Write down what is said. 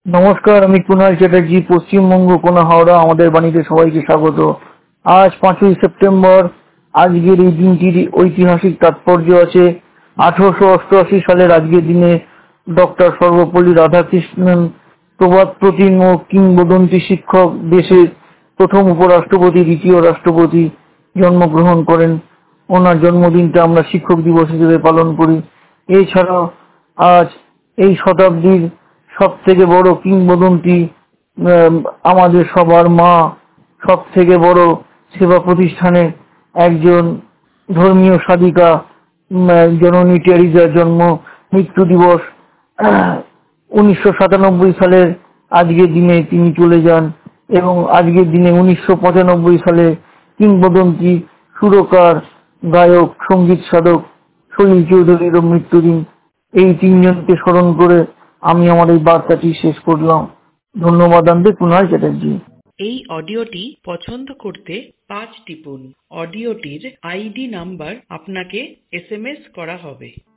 নমস্কার, আমি কুনাল চ্যাটার্জি, পশ্চিমবঙ্গ কোনা হাওড়া। আমাদের বাণীতে সবাইকে স্বাগত। আজ 5ই সেপ্টেম্বর। আজকের এই দিনটির ঐতিহাসিক তাৎপর্য আছে। 1888 সালের আজকের দিনে ডক্টর সর্বপল্লী রাধাকৃষ্ণন, প্রবাদ প্রতিম ও কিংবদন্তি শিক্ষক, দেশের প্রথম উপরাষ্ট্রপতি, দ্বিতীয় রাষ্ট্রপতি জন্মগ্রহণ করেন। ওনার জন্মদিনটা আমরা শিক্ষক দিবস হিসেবে পালন করি। এছাড়াও আজ এই শতাব্দীর সব থেকে বড় কিংবদন্তি, আমাদের সবার মা, সব থেকে বড় সেবা প্রতিষ্ঠানে একজন ধর্মীয় সাধিকা, জননী টেরিজার জন্ম মৃত্যু দিবস। 1997 সালের আজকের দিনে তিনি চলে যান এবং আজকের দিনে 1995 সালে কিংবদন্তি সুরকার, গায়ক, সঙ্গীত সাধক সলিল চৌধুরীরও মৃত্যুদিন। এই তিনজনকে স্মরণ করে আমি আমার এই বার্তাটি শেষ করলাম। ধন্যবাদ। আনতে কুনাল চ্যাটার্জি। এই অডিওটি পছন্দ করতে 5 টিপুন। অডিওটির আইডি নাম্বার আপনাকে SMS করা হবে।